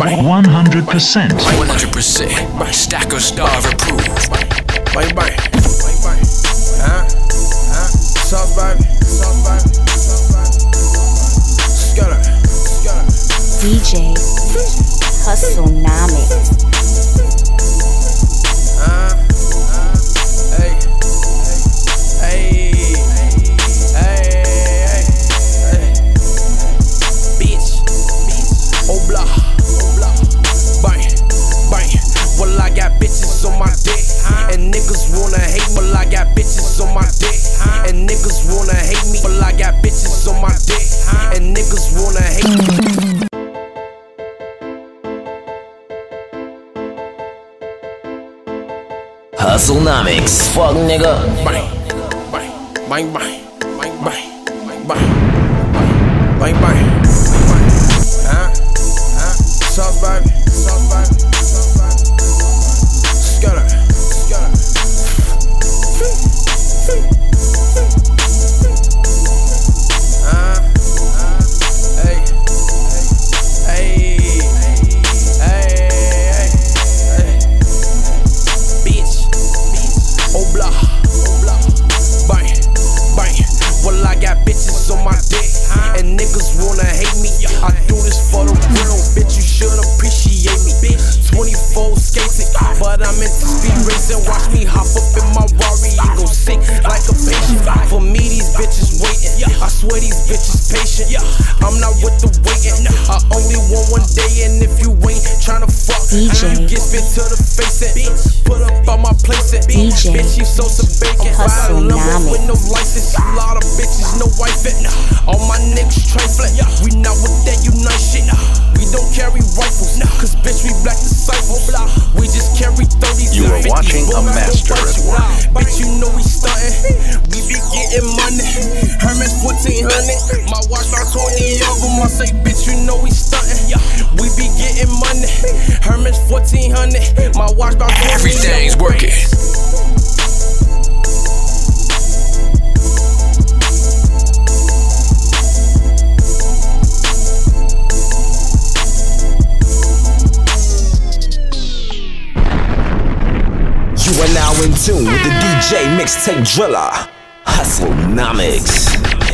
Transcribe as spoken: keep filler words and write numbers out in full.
one hundred percent. one hundred percent. Stacker Starve approved. Bang bang. Huh? Huh? Sauce baby. Sauce baby. Scutter. Scutter. D J Hustlenomics. Uh, uh, hey, hey, hey, hey, hey, bitch, bitch, oh blah, oh blah, bang, bang. Well, I got bitches on my dick, and niggas wanna hate me. Well, I got bitches on my dick, and niggas wanna hate me. Well, I got bitches on my dick, and niggas wanna hate me. Hustlenomics, fuck nigga. Bang, bang, bang, bang, bang, bang, bang, bang, bang, bang. Huh? Huh? Sauce baby, sauce baby, sauce baby. Scutter, scutter. Uh, uh, hey, hey, hey, hey, hey, bitch. Oh blah, oh blah, bang, bang. Well, I got bitches on my dick, and niggas wanna hate me. I do this for the real, bitch. You should appreciate me. twenty-four skating, but I'm into speed racing. Watch me hop up in my Rari and go sick like a patient. For me, these bitches waiting. I swear these bitches patient. I'm not with the waiting. I only want one day, and if you ain't tryna fuck, D J you get spit to the face and put up on my place and D J bitch, you so some bacon. Buy a Lambo with no license. A lot of bitches, no wife it. All my niggas trifling. We not with that unite shit. We don't carry rifles, cause bitch, we black disciples. We just carry thirties. You are watching a master at work. Bitch, you know we stuntin'. We be getting money. Hermes fourteen hundred. My watch about twenty of them. I say, bitch, you know we stuntin'. We be getting money. Hermes fourteen hundred. My watch about twenty. Everything's working. You are now in tune with the D J Mixtape Driller. Hustlenomics.